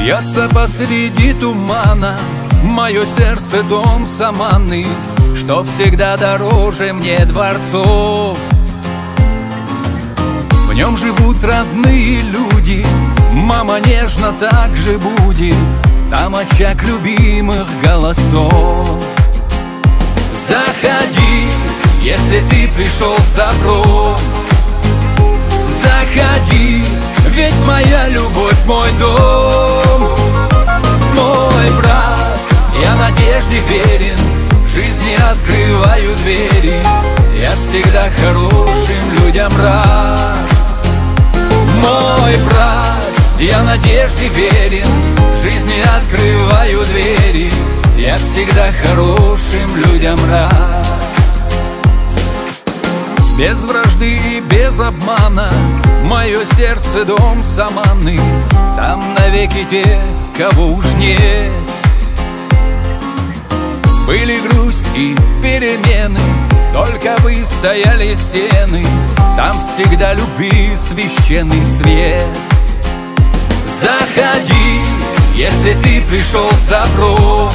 Бьется посреди тумана мое сердце, дом саманный, что всегда дороже мне дворцов. В нем живут родные люди, мама нежно так же будет, там очаг любимых голосов. Заходи, если ты пришел с добром, заходи, ведь моя любовь мой дом. Мой брат, я надежде верен, жизни открываю двери, я всегда хорошим людям рад. Мой брат, я надежде верен, жизни открываю двери, я всегда хорошим людям рад. Без вражды и без обмана мое сердце, дом саманный, там навеки те, кого уж нет. Были грусть и перемены, только выстояли стены, там всегда любви священный свет. Заходи, если ты пришел с добром,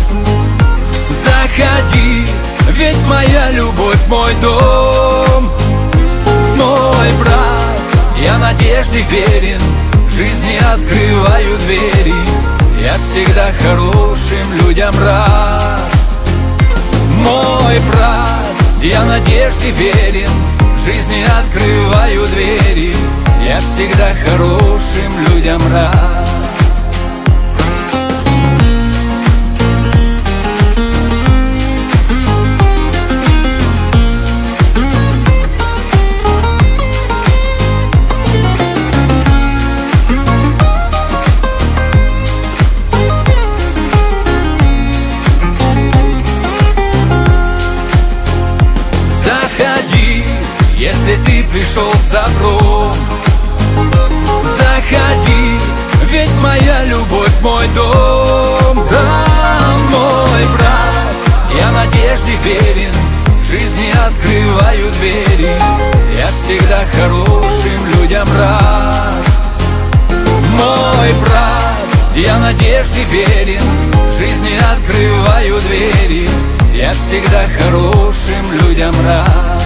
заходи, ведь моя любовь мой дом. Мой брат, я надежде верен, жизни открываю двери, я всегда хорошим людям рад. Мой брат, я надежде верен, жизни открываю двери, я всегда хорошим людям рад. Если ты пришел с добром, заходи, ведь моя любовь мой дом. Да, мой брат, я надежде верен, жизни открываю двери, я всегда хорошим людям рад. Мой брат, я надежде верен, жизни открываю двери, я всегда хорошим людям рад.